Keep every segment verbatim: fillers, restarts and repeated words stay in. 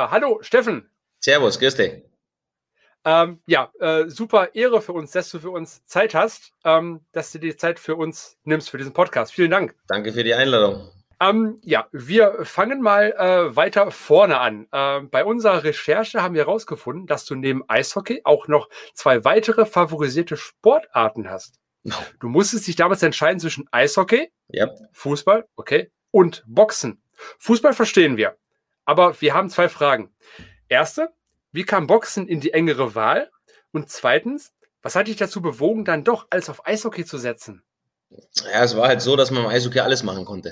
Ja, hallo Steffen. Servus, grüß dich. Ähm, ja, äh, super Ehre für uns, dass du für uns Zeit hast, ähm, dass du die Zeit für uns nimmst, für diesen Podcast. Vielen Dank. Danke für die Einladung. Ähm, ja, wir fangen mal äh, weiter vorne an. Äh, bei unserer Recherche haben wir herausgefunden, dass du neben Eishockey auch noch zwei weitere favorisierte Sportarten hast. Du musstest dich damals entscheiden zwischen Eishockey, Ja. Fußball, okay, und Boxen. Fußball verstehen wir, aber wir haben zwei Fragen. Erste, wie kam Boxen in die engere Wahl? Und zweitens, was hat dich dazu bewogen, dann doch alles auf Eishockey zu setzen? Ja, es war halt so, dass man im Eishockey alles machen konnte.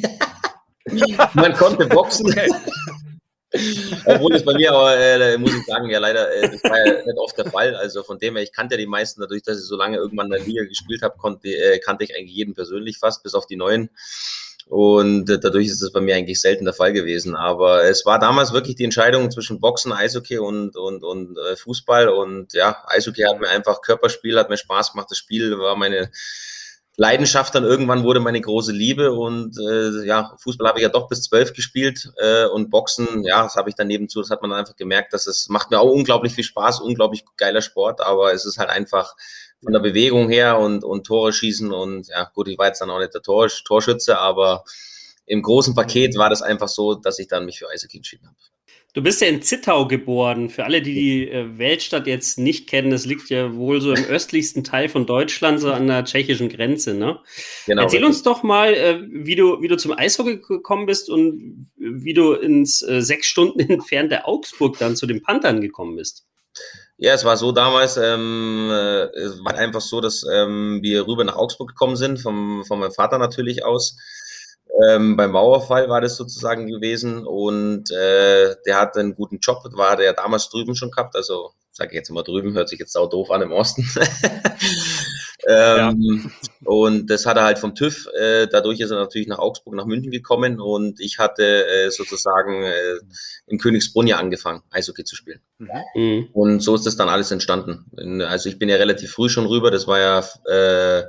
Man konnte boxen. Okay. Obwohl es bei mir aber, äh, muss ich sagen, ja leider, äh, das war ja nicht oft der Fall. Also von dem her, ich kannte ja die meisten, dadurch, dass ich so lange irgendwann in der Liga gespielt habe, konnte, äh, kannte ich eigentlich jeden persönlich fast, bis auf die Neuen. Und äh, dadurch ist das bei mir eigentlich selten der Fall gewesen. Aber es war damals wirklich die Entscheidung zwischen Boxen, Eishockey und, und, und äh, Fußball. Und ja, Eishockey hat mir einfach Körperspiel, hat mir Spaß gemacht. Das Spiel war meine Leidenschaft, dann irgendwann wurde meine große Liebe und äh, ja, Fußball habe ich ja doch bis zwölf gespielt äh, und Boxen, ja, das habe ich dann nebenzu, das hat man dann einfach gemerkt, dass es macht mir auch unglaublich viel Spaß, unglaublich geiler Sport, aber es ist halt einfach von der Bewegung her und, und Tore schießen und ja, gut, ich war jetzt dann auch nicht der Tor, Torschütze, aber im großen Paket war das einfach so, dass ich dann mich für Eishockey entschieden habe. Du bist ja in Zittau geboren. Für alle, die die äh, Weltstadt jetzt nicht kennen, das liegt ja wohl so im östlichsten Teil von Deutschland, so an der tschechischen Grenze, ne? Genau, Erzähl richtig. uns doch mal, äh, wie du wie du zum Eishockey gekommen bist und wie du ins äh, sechs Stunden entfernte Augsburg dann zu den Panthern gekommen bist. Ja, es war so damals, ähm, äh, es war einfach so, dass ähm, wir rüber nach Augsburg gekommen sind, vom, von meinem Vater natürlich aus. Ähm, beim Mauerfall war das sozusagen gewesen und äh, der hat einen guten Job, war der damals drüben schon gehabt, also sage ich jetzt immer drüben, hört sich jetzt auch doof an im Osten. ähm, ja. Und das hat er halt vom TÜV, äh, dadurch ist er natürlich nach Augsburg, nach München gekommen und ich hatte äh, sozusagen äh, in Königsbrunn ja angefangen, Eishockey zu spielen. Mhm. Und so ist das dann alles entstanden. Also ich bin ja relativ früh schon rüber, das war ja äh,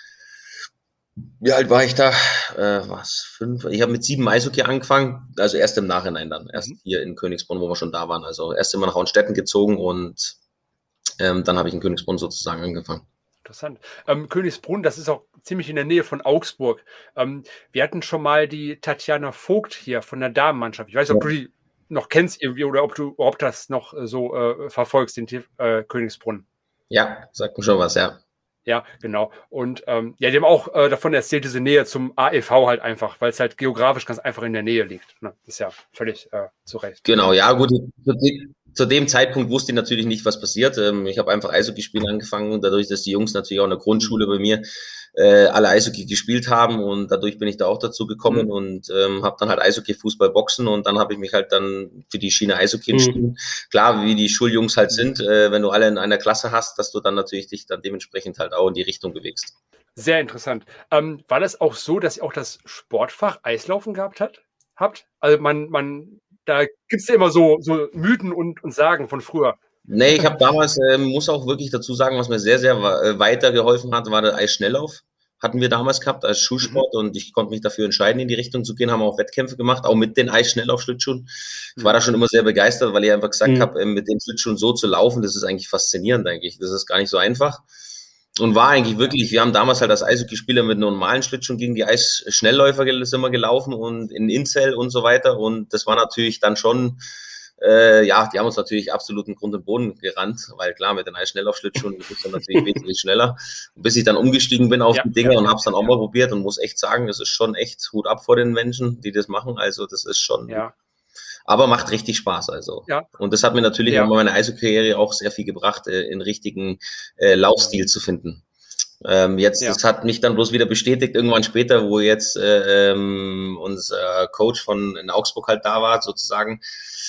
wie alt war ich da? Äh, was? Fünf? Ich habe mit sieben Eishockey angefangen, also erst im Nachhinein dann, erst mhm. hier in Königsbrunn, wo wir schon da waren. Also erst immer nach Auenstetten gezogen und ähm, dann habe ich in Königsbrunn sozusagen angefangen. Interessant. Ähm, Königsbrunn, das ist auch ziemlich in der Nähe von Augsburg. Ähm, wir hatten schon mal die Tatjana Vogt hier von der Damenmannschaft. Ich weiß nicht, ob ja. du die noch kennst irgendwie oder ob du ob das noch so äh, verfolgst, den äh, Königsbrunn. Ja, sagt mir schon was, ja. Ja, genau. Und ähm, ja, die haben auch äh, davon erzählt, diese Nähe zum A E V halt einfach, weil es halt geografisch ganz einfach in der Nähe liegt. Ne? Ist ja völlig äh, zu Recht. Genau, ja gut. Zu dem Zeitpunkt wusste ich natürlich nicht, was passiert. Ich habe einfach Eishockey spielen angefangen, dadurch, dass die Jungs natürlich auch in der Grundschule bei mir äh, alle Eishockey gespielt haben und dadurch bin ich da auch dazu gekommen mhm. und ähm, habe dann halt Eishockey, Fußball, Boxen und dann habe ich mich halt dann für die Schiene Eishockey mhm. entschieden. Klar, wie die Schuljungs halt sind, äh, wenn du alle in einer Klasse hast, dass du dann natürlich dich dann dementsprechend halt auch in die Richtung bewegst. Sehr interessant. Ähm, war das auch so, dass ihr auch das Sportfach Eislaufen gehabt hat, habt? Also man, man, da gibt es ja immer so, so Mythen und, und Sagen von früher. Nee, ich habe damals, äh, muss auch wirklich dazu sagen, was mir sehr, sehr äh, weitergeholfen hat, war der Eisschnelllauf. Hatten wir damals gehabt als Schulsport mhm. und ich konnte mich dafür entscheiden, in die Richtung zu gehen, haben auch Wettkämpfe gemacht, auch mit den Eisschnelllauf-Schlittschuhen. Ich war da schon immer sehr begeistert, weil ich einfach gesagt mhm. habe, mit den Schlittschuhen so zu laufen, das ist eigentlich faszinierend, eigentlich. Das ist gar nicht so einfach. Und war eigentlich wirklich, wir haben damals halt als Eishockeyspieler mit normalen Schlittschuhen gegen die Eisschnellläufer sind wir gelaufen und in Inzell und so weiter. Und das war natürlich dann schon, äh, ja, die haben uns natürlich absolut in Grund und Boden gerannt, weil klar, mit den Eisschnelllaufschlittschuhen ist dann natürlich wesentlich schneller. Und bis ich dann umgestiegen bin auf ja, die Dinger ja, und habe es dann auch ja. mal probiert und muss echt sagen, das ist schon echt Hut ab vor den Menschen, die das machen. Also das ist schon... Ja. Aber macht richtig Spaß, also. Ja. Und das hat mir natürlich ja. in meiner Eishockey-Karriere auch sehr viel gebracht, äh, in richtigen äh, Laufstil zu finden. Ähm, jetzt, ja. das hat mich dann bloß wieder bestätigt, irgendwann später, wo jetzt äh, ähm, unser Coach von in Augsburg halt da war, sozusagen.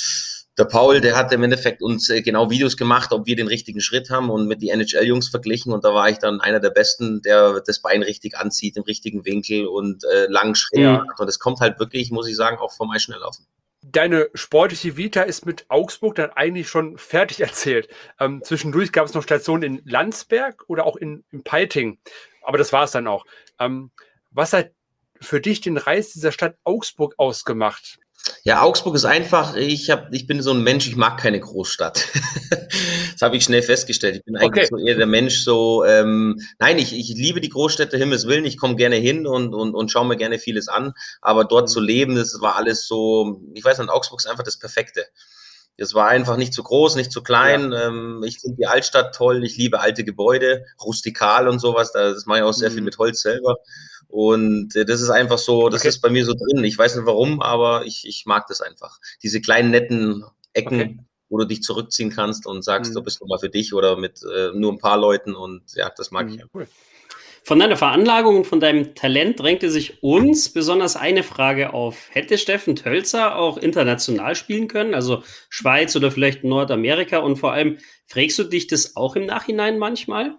Der Paul, der hat im Endeffekt uns äh, genau Videos gemacht, ob wir den richtigen Schritt haben und mit die N H L-Jungs verglichen. Und da war ich dann einer der Besten, der das Bein richtig anzieht, im richtigen Winkel und äh, langen Schritt ja. macht. Und das kommt halt wirklich, muss ich sagen, auch vom Eisschnelllaufen. Deine sportliche Vita ist mit Augsburg dann eigentlich schon fertig erzählt. Ähm, zwischendurch gab es noch Stationen in Landsberg oder auch in, in Peiting. Aber das war es dann auch. Ähm, was hat für dich den Reiz dieser Stadt Augsburg ausgemacht? Ja, Augsburg ist einfach, ich hab, ich bin so ein Mensch, ich mag keine Großstadt. Das habe ich schnell festgestellt. Ich bin eigentlich okay. so eher der Mensch so, ähm, nein, ich, ich liebe die Großstädte, Himmels Willen, ich komme gerne hin und, und, und schaue mir gerne vieles an, aber dort mhm. zu leben, das war alles so, ich weiß nicht, Augsburg ist einfach das Perfekte. Es war einfach nicht zu groß, nicht zu klein. Ja. Ähm, ich finde die Altstadt toll, ich liebe alte Gebäude, rustikal und sowas, das mache ich auch sehr mhm. viel mit Holz selber. Und äh, das ist einfach so, das okay. ist bei mir so drin. Ich weiß nicht warum, aber ich, ich mag das einfach. Diese kleinen netten Ecken, okay. wo du dich zurückziehen kannst und sagst, mhm. du bist nur mal für dich oder mit äh, nur ein paar Leuten und ja, das mag mhm. ich. Cool. Von deiner Veranlagung und von deinem Talent drängte sich uns besonders eine Frage auf. Hätte Steffen Tölzer auch international spielen können, also Schweiz oder vielleicht Nordamerika? Und vor allem, fragst du dich das auch im Nachhinein manchmal?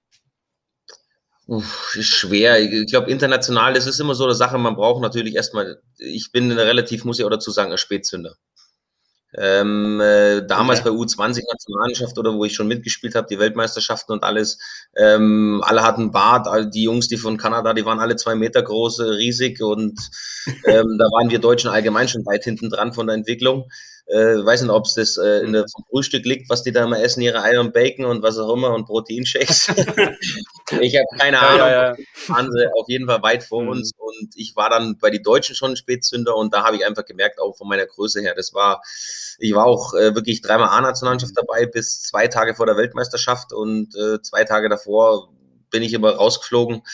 Uff, ist schwer. Ich glaube, international, das ist immer so eine Sache, man braucht natürlich erstmal, ich bin relativ, muss ich auch dazu sagen, ein Spätzünder. Ähm, äh, damals okay. bei U zwanzig Nationalmannschaft oder wo ich schon mitgespielt habe, die Weltmeisterschaften und alles, ähm, alle hatten Bart, all die Jungs, die von Kanada, die waren alle zwei Meter groß, riesig und ähm, da waren wir Deutschen allgemein schon weit hinten dran von der Entwicklung. Äh, weiß nicht, ob es das äh, in der, vom Frühstück liegt, was die da immer essen, ihre Eier und Bacon und was auch immer und Proteinshakes. Ich habe keine Ahnung. Ja, ja, ja. Waren sie auf jeden Fall weit vor mhm. uns und ich war dann bei den Deutschen schon ein Spätzünder und da habe ich einfach gemerkt, auch von meiner Größe her, das war, ich war auch äh, wirklich dreimal A-Nationalmannschaft dabei bis zwei Tage vor der Weltmeisterschaft und äh, zwei Tage davor bin ich immer rausgeflogen.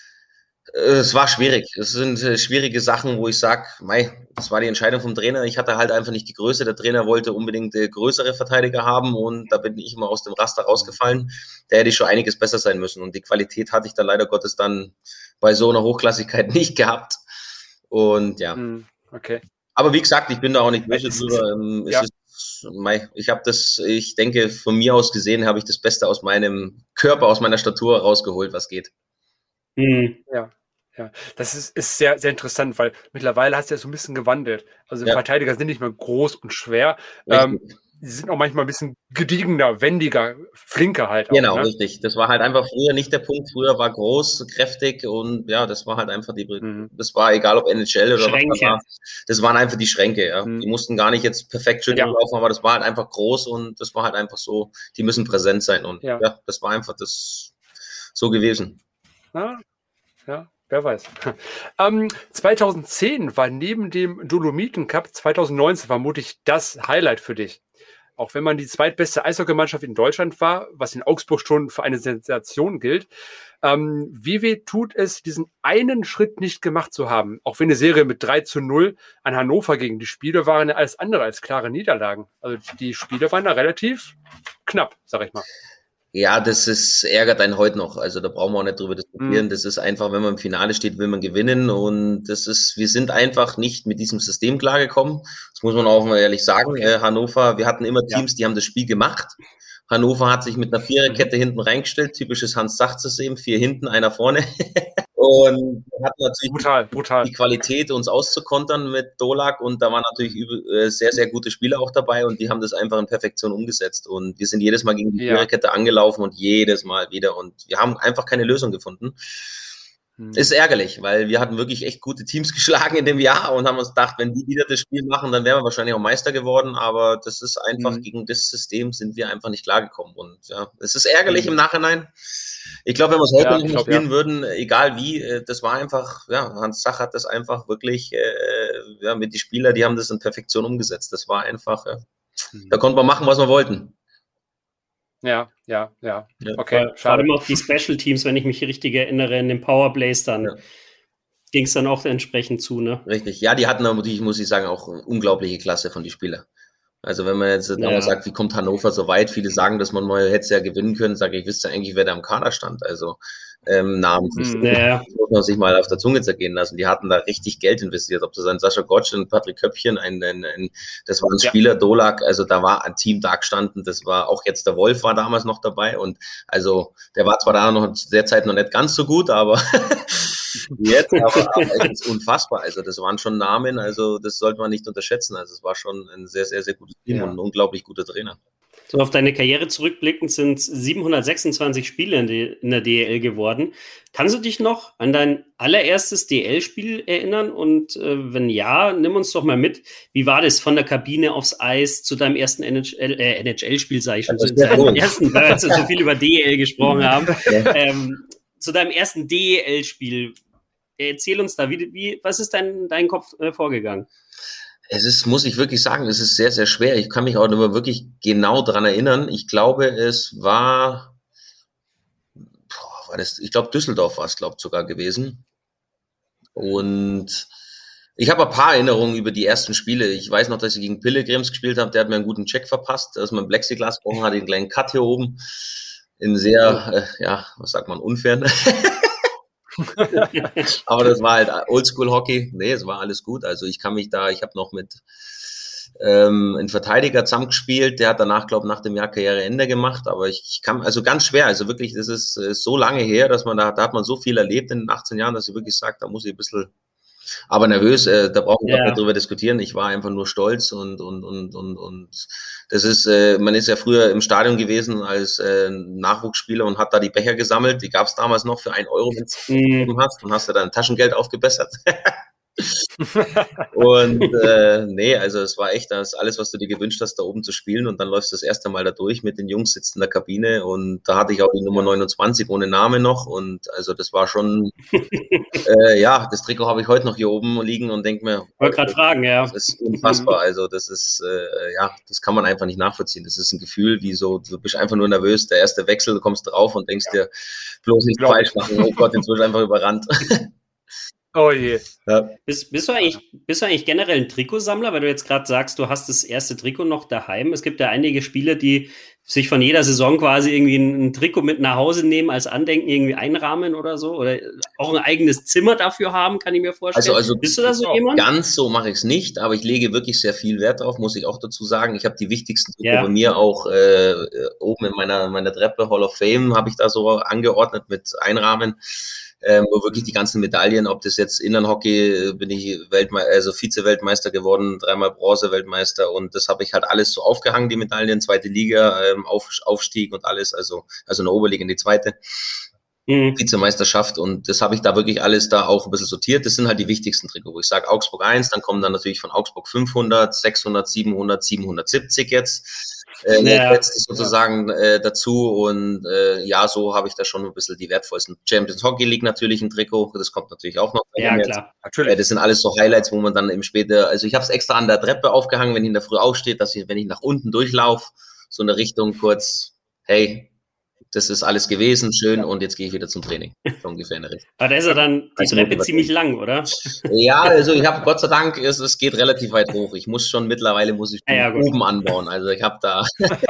Es war schwierig. Es sind äh, schwierige Sachen, wo ich sage, mei, das war die Entscheidung vom Trainer. Ich hatte halt einfach nicht die Größe. Der Trainer wollte unbedingt äh, größere Verteidiger haben und da bin ich immer aus dem Raster rausgefallen. Da hätte ich schon einiges besser sein müssen und die Qualität hatte ich da leider Gottes dann bei so einer Hochklassigkeit nicht gehabt. Und ja. Okay. Aber wie gesagt, ich bin da auch nicht böse drüber. Ähm, ja. Es ist, mei, ich habe das, ich denke, von mir aus gesehen habe ich das Beste aus meinem Körper, aus meiner Statur rausgeholt, was geht. Mhm. Ja. Ja, das ist, ist sehr, sehr interessant, weil mittlerweile hast du ja so ein bisschen gewandelt. Also ja. Verteidiger sind nicht mehr groß und schwer. Ähm, die sind auch manchmal ein bisschen gediegener, wendiger, flinker halt. Genau, auch, ne? Richtig. Das war halt einfach früher nicht der Punkt. Früher war groß, kräftig und ja, das war halt einfach die, mhm. das war egal ob N H L oder Schränke. was das war. Das waren einfach die Schränke, ja. Mhm. Die mussten gar nicht jetzt perfekt schön ja. laufen, aber das war halt einfach groß und das war halt einfach so, die müssen präsent sein und ja, ja das war einfach das so gewesen. Ja, ja. Wer weiß. Ähm, zweitausendzehn war neben dem Dolomiten Cup zweitausendneunzehn vermutlich das Highlight für dich. Auch wenn man die zweitbeste Eishockeymannschaft in Deutschland war, was in Augsburg schon für eine Sensation gilt. Ähm, wie weh tut es, diesen einen Schritt nicht gemacht zu haben? Auch wenn eine Serie mit drei zu null an Hannover gegen die Spiele waren ja alles andere als klare Niederlagen. Also die Spiele waren da relativ knapp, sag ich mal. Ja, das ist, ärgert einen heute noch. Also da brauchen wir auch nicht drüber diskutieren. Mhm. Das ist einfach, wenn man im Finale steht, will man gewinnen. Und das ist, wir sind einfach nicht mit diesem System klargekommen. Das muss man auch mal ehrlich sagen. Okay. Äh, Hannover, wir hatten immer Teams, ja. die haben das Spiel gemacht. Hannover hat sich mit einer Viererkette mhm. hinten reingestellt. Typisches Hans-Sach-System. Vier hinten, einer vorne. Und hat natürlich brutal, brutal. die Qualität, uns auszukontern mit Dolak. Und da waren natürlich übel, sehr, sehr gute Spieler auch dabei. Und die haben das einfach in Perfektion umgesetzt. Und wir sind jedes Mal gegen die ja. Viererkette angelaufen und jedes Mal wieder. Und wir haben einfach keine Lösung gefunden. Hm. Ist ärgerlich, weil wir hatten wirklich echt gute Teams geschlagen in dem Jahr und haben uns gedacht, wenn die wieder das Spiel machen, dann wären wir wahrscheinlich auch Meister geworden. Aber das ist einfach, hm. gegen das System sind wir einfach nicht klargekommen. Und ja, es ist ärgerlich hm. im Nachhinein. Ich glaube, wenn wir es heute ja, noch glaub, spielen ja. würden, egal wie, das war einfach, ja, Hans Sach hat das einfach wirklich, äh, ja, mit die Spieler, die haben das in Perfektion umgesetzt. Das war einfach, ja, mhm. da konnten wir machen, was wir wollten. Ja, ja, ja. ja. Okay, vor allem auch die Special Teams, wenn ich mich richtig erinnere, in den Powerplays, dann ja. ging es dann auch entsprechend zu, ne? Richtig, ja, die hatten natürlich, muss ich sagen, auch eine unglaubliche Klasse von den Spielern. Also wenn man jetzt ja. sagt, wie kommt Hannover so weit? Viele sagen, dass man mal hätte es ja gewinnen können. Sage ich, wisst ihr eigentlich, wer da im Kader stand? Also ähm, namentlich. Ja. Das muss man sich mal auf der Zunge zergehen lassen. Die hatten da richtig Geld investiert. Ob das ein Sascha Gottsch, ein Patrick Köppchen, ein, ein, ein das war ein ja. Spieler, Dolak. Also da war ein Team da gestanden. Das war auch jetzt der Wolf war damals noch dabei. Und also der war zwar da noch zu der Zeit noch nicht ganz so gut, aber jetzt aber, aber es ist unfassbar. Also das waren schon Namen. Also das sollte man nicht unterschätzen. Also es war schon ein sehr, sehr, sehr gutes Team ja. und ein unglaublich guter Trainer. So auf deine Karriere zurückblickend sind siebenhundertsechsundzwanzig Spiele in, die, in der D E L geworden. Kannst du dich noch an dein allererstes D E L-Spiel erinnern? Und äh, wenn ja, nimm uns doch mal mit. Wie war das von der Kabine aufs Eis zu deinem ersten N H L, äh, N H L-Spiel, sage ich schon, zu deinem ersten, weil wir so viel über D E L gesprochen haben, ähm, zu deinem ersten D E L-Spiel. Erzähl uns da, wie, wie, was ist dein, dein Kopf äh, vorgegangen? Es ist, muss ich wirklich sagen, es ist sehr, sehr schwer. Ich kann mich auch nur wirklich genau dran erinnern. Ich glaube, es war, boah, war das, ich glaube, Düsseldorf war es, glaube ich, sogar gewesen. Und ich habe ein paar Erinnerungen über die ersten Spiele. Ich weiß noch, dass ich gegen Pilgrims gespielt habe. Der hat mir einen guten Check verpasst. Da ist mein Plexiglas gebrochen, hatte einen kleinen Cut hier oben. In sehr, äh, ja, was sagt man, unfairen. Aber das war halt Oldschool-Hockey. Nee, es war alles gut. Also ich kann mich da, ich habe noch mit ähm, einem Verteidiger zusammengespielt, der hat danach, glaube ich, nach dem Jahr Karriereende gemacht, aber ich, ich kann, also ganz schwer, also wirklich, das ist, ist so lange her, dass man da, da hat man so viel erlebt in den achtzehn Jahren, dass ich wirklich sage, da muss ich ein bisschen, aber nervös, äh, da brauchen wir ja. nicht drüber diskutieren. Ich war einfach nur stolz und und und und und das ist, äh, man ist ja früher im Stadion gewesen als äh, Nachwuchsspieler und hat da die Becher gesammelt. Die gab es damals noch für einen Euro, wenn du mm. hast und hast du dann Taschengeld aufgebessert. Und äh, nee, also es war echt das alles, was du dir gewünscht hast, da oben zu spielen und dann läufst du das erste Mal da durch mit den Jungs, sitzt in der Kabine und da hatte ich auch die Nummer neunundzwanzig ohne Name noch und also das war schon äh, ja, das Trikot habe ich heute noch hier oben liegen und denke mir, wollte gerade fragen, ja. Das ist unfassbar, also das ist äh, ja, das kann man einfach nicht nachvollziehen, das ist ein Gefühl, wie so, du bist einfach nur nervös, der erste Wechsel, du kommst drauf und denkst dir, bloß nicht falsch machen, oh Gott, jetzt wirst du einfach überrannt. Oh je. Ja. Bist, bist, du eigentlich, bist du eigentlich generell ein Trikotsammler, weil du jetzt gerade sagst, du hast das erste Trikot noch daheim. Es gibt ja einige Spieler, die sich von jeder Saison quasi irgendwie ein, ein Trikot mit nach Hause nehmen, als Andenken irgendwie einrahmen oder so. Oder auch ein eigenes Zimmer dafür haben, kann ich mir vorstellen. Also, also bist du da so jemand? Ganz so mache ich es nicht, aber ich lege wirklich sehr viel Wert drauf, muss ich auch dazu sagen. Ich habe die wichtigsten Trikot ja. bei mir auch äh, oben in meiner, meiner Treppe, Hall of Fame, habe ich da so angeordnet mit Einrahmen. Ähm, wo wirklich die ganzen Medaillen, ob das jetzt Innenhockey, bin ich Weltmeister, also Vize-Weltmeister geworden, dreimal Bronze-Weltmeister und das habe ich halt alles so aufgehangen, die Medaillen, zweite Liga, ähm, Auf, Aufstieg und alles, also also eine Oberliga in die zweite mhm. Vizemeisterschaft und das habe ich da wirklich alles da auch ein bisschen sortiert. Das sind halt die wichtigsten Trikots, wo ich sage Augsburg eins, dann kommen dann natürlich von Augsburg fünfhundert, sechshundert, siebenhundert, siebenhundertsiebzig jetzt. Äh, ja, letztes sozusagen ja. äh, dazu und äh, ja, so habe ich da schon ein bisschen die wertvollsten. Champions Hockey League natürlich ein Trikot, das kommt natürlich auch noch. Ja, klar. Natürlich. Äh, das sind alles so Highlights, wo man dann im später, also ich habe es extra an der Treppe aufgehangen, wenn ich in der Früh aufstehe, dass ich, wenn ich nach unten durchlaufe, so eine Richtung kurz, hey, das ist alles gewesen, schön, und jetzt gehe ich wieder zum Training. So ungefähr in der Richtung. Aber da ist ja dann die also Treppe ziemlich lang, oder? Ja, also ich habe Gott sei Dank, es, es geht relativ weit hoch. Ich muss schon, mittlerweile muss ich ja, ja, oben anbauen. Also ich habe da...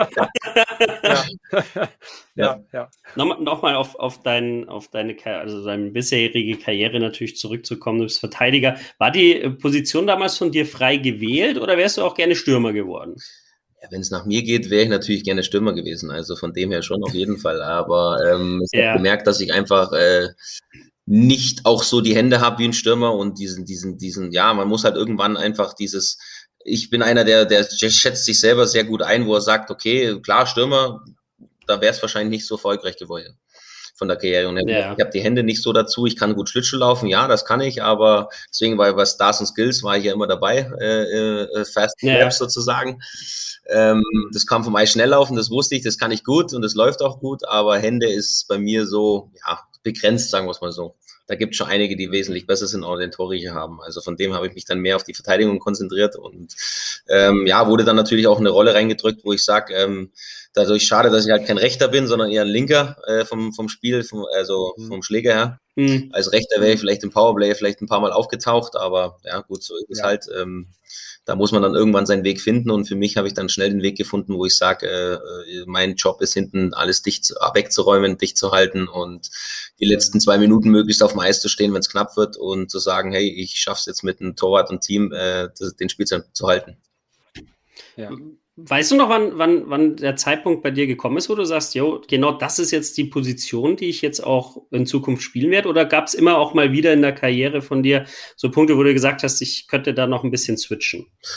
ja. ja, ja. Nochmal noch mal auf, auf, dein, auf deine, also deine bisherige Karriere natürlich zurückzukommen, du bist Verteidiger. War die Position damals von dir frei gewählt oder wärst du auch gerne Stürmer geworden? Ja, wenn es nach mir geht, wäre ich natürlich gerne Stürmer gewesen. Also von dem her schon auf jeden Fall. Aber ähm, ich ja. habe gemerkt, dass ich einfach äh, nicht auch so die Hände habe wie ein Stürmer und diesen, diesen, diesen, ja, man muss halt irgendwann einfach dieses, ich bin einer, der, der schätzt sich selber sehr gut ein, wo er sagt, okay, klar, Stürmer, da wäre es wahrscheinlich nicht so erfolgreich geworden von der Karriere. Und ja. ich habe die Hände nicht so dazu, ich kann gut Schlittschuh laufen, ja, das kann ich, aber deswegen war bei Stars und Skills war ich ja immer dabei, äh, äh, Fast ja. Snaps sozusagen. Ähm, das kam vom Eis schnell laufen, das wusste ich, das kann ich gut und das läuft auch gut, aber Hände ist bei mir so, ja, begrenzt, sagen wir es mal so. Da gibt es schon einige, die wesentlich besser sind, auch den Torriecher haben. Also von dem habe ich mich dann mehr auf die Verteidigung konzentriert und ähm, ja, wurde dann natürlich auch eine Rolle reingedrückt, wo ich sage, ähm, dadurch schade, dass ich halt kein Rechter bin, sondern eher ein Linker äh, vom, vom Spiel, vom, also vom Schläger her. Mhm. Als Rechter wäre ich vielleicht im Powerplay vielleicht ein paar Mal aufgetaucht, aber ja gut, so ist es ja. halt. Ähm, da muss man dann irgendwann seinen Weg finden und für mich habe ich dann schnell den Weg gefunden, wo ich sage, äh, mein Job ist hinten alles dicht zu, wegzuräumen, dicht zu halten und die letzten zwei Minuten möglichst auf dem Eis zu stehen, wenn es knapp wird und zu sagen, hey, ich schaff's jetzt mit einem Torwart und Team, äh, das, den Spielzeit zu halten. Ja. Weißt du noch, wann, wann, wann der Zeitpunkt bei dir gekommen ist, wo du sagst, jo, genau das ist jetzt die Position, die ich jetzt auch in Zukunft spielen werde? Oder gab es immer auch mal wieder in der Karriere von dir so Punkte, wo du gesagt hast, ich könnte da noch ein bisschen switchen?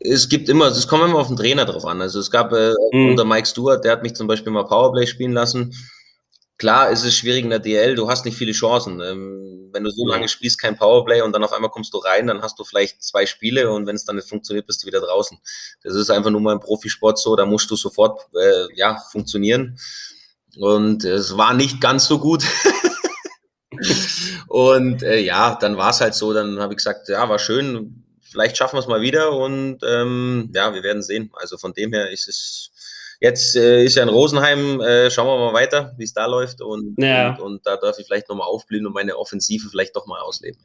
Es gibt immer, es kommt immer auf den Trainer drauf an. Also es gab äh, mhm. unter Mike Stewart, der hat mich zum Beispiel mal Powerplay spielen lassen. Klar ist es schwierig in der D L, du hast nicht viele Chancen. Ähm, wenn du so lange spielst, kein Powerplay und dann auf einmal kommst du rein, dann hast du vielleicht zwei Spiele und wenn es dann nicht funktioniert, bist du wieder draußen. Das ist einfach nur mal im Profisport so, da musst du sofort äh, ja funktionieren. Und es war nicht ganz so gut. Und äh, ja, dann war es halt so, dann habe ich gesagt, ja, war schön, vielleicht schaffen wir es mal wieder und ähm, ja, wir werden sehen. Also von dem her ist es, jetzt äh, ist ja in Rosenheim, äh, schauen wir mal weiter, wie es da läuft und, ja. und, und da darf ich vielleicht nochmal aufblühen und meine Offensive vielleicht doch mal ausleben.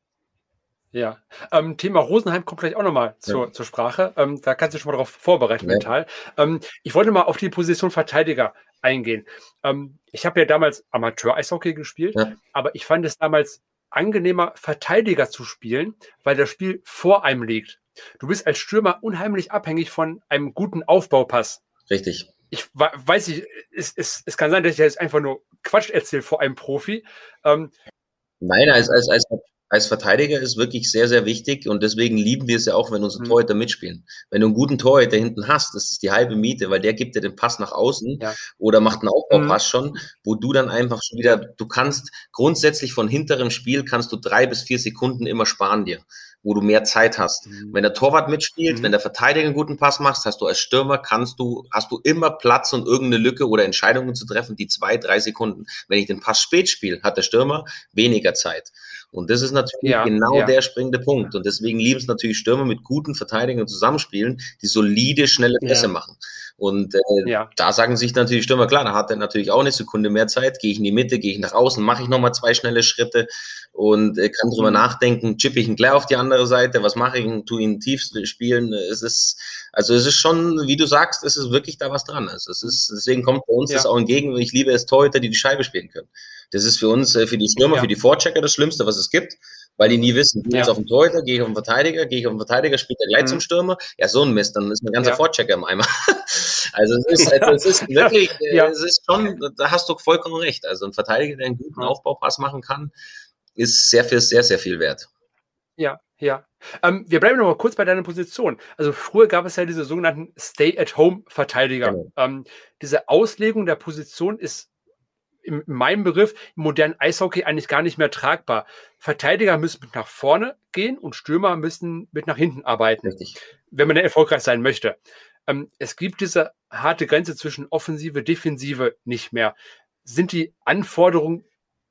Ja, ähm, Thema Rosenheim kommt gleich auch nochmal zur, ja. zur Sprache. Ähm, da kannst du dich schon mal darauf vorbereiten, ja. mental. Ähm, ich wollte mal auf die Position Verteidiger eingehen. Ähm, ich habe ja damals Amateur-Eishockey gespielt, ja. aber ich fand es damals angenehmer, Verteidiger zu spielen, weil das Spiel vor einem liegt. Du bist als Stürmer unheimlich abhängig von einem guten Aufbaupass. Richtig. Ich weiß nicht, es, es, es kann sein, dass ich jetzt einfach nur Quatsch erzähle vor einem Profi. Ähm, Nein, als, als, als Als Verteidiger ist wirklich sehr, sehr wichtig und deswegen lieben wir es ja auch, wenn unsere Torhüter mitspielen. Wenn du einen guten Torhüter hinten hast, das ist die halbe Miete, weil der gibt dir den Pass nach außen ja. oder macht einen Aufbaupass mhm. schon, wo du dann einfach schon wieder, du kannst grundsätzlich von hinterem Spiel kannst du drei bis vier Sekunden immer sparen dir, wo du mehr Zeit hast. Mhm. Wenn der Torwart mitspielt, mhm. wenn der Verteidiger einen guten Pass macht, hast du als Stürmer, kannst du, hast du immer Platz und irgendeine Lücke oder Entscheidungen zu treffen, die zwei, drei Sekunden. Wenn ich den Pass spät spiele, hat der Stürmer weniger Zeit. Und das ist natürlich ja, genau ja. der springende Punkt. Und deswegen lieben es natürlich Stürmer mit guten Verteidigern zusammenspielen, die solide, schnelle Pässe ja. machen. Und äh, ja. da sagen sich natürlich Stürmer, klar, da hat er natürlich auch eine Sekunde mehr Zeit. Gehe ich in die Mitte, gehe ich nach außen, mache ich nochmal zwei schnelle Schritte und äh, kann drüber mhm. nachdenken, chippe ich ihn gleich auf die andere Seite, was mache ich, tue ihn tief spielen. Es ist, also es ist schon, wie du sagst, es ist wirklich da was dran. Also es ist, deswegen kommt bei uns ja. das auch entgegen. Ich liebe es Torhüter, die die Scheibe spielen können. Das ist für uns, für die Stürmer, ja. für die Vorchecker das Schlimmste, was es gibt, weil die nie wissen, gehe ich ja. jetzt auf den Torhüter, gehe ich auf den Verteidiger, gehe ich auf den Verteidiger, spielt er gleich mhm. zum Stürmer. Ja, so ein Mist, dann ist mein ganzer ja. Vorchecker im Eimer. Also es ist, also es ist wirklich, ja. es ist schon, da hast du vollkommen recht. Also ein Verteidiger, der einen guten ja. Aufbaupass machen kann, ist sehr viel, sehr, sehr viel wert. Ja, ja. Ähm, wir bleiben noch mal kurz bei deiner Position. Also früher gab es ja diese sogenannten Stay-at-Home-Verteidiger. Genau. Ähm, diese Auslegung der Position ist in meinem Begriff im modernen Eishockey eigentlich gar nicht mehr tragbar. Verteidiger müssen mit nach vorne gehen und Stürmer müssen mit nach hinten arbeiten, Richtig. wenn man denn erfolgreich sein möchte. Ähm, es gibt diese harte Grenze zwischen Offensive, Defensive nicht mehr. Sind die Anforderungen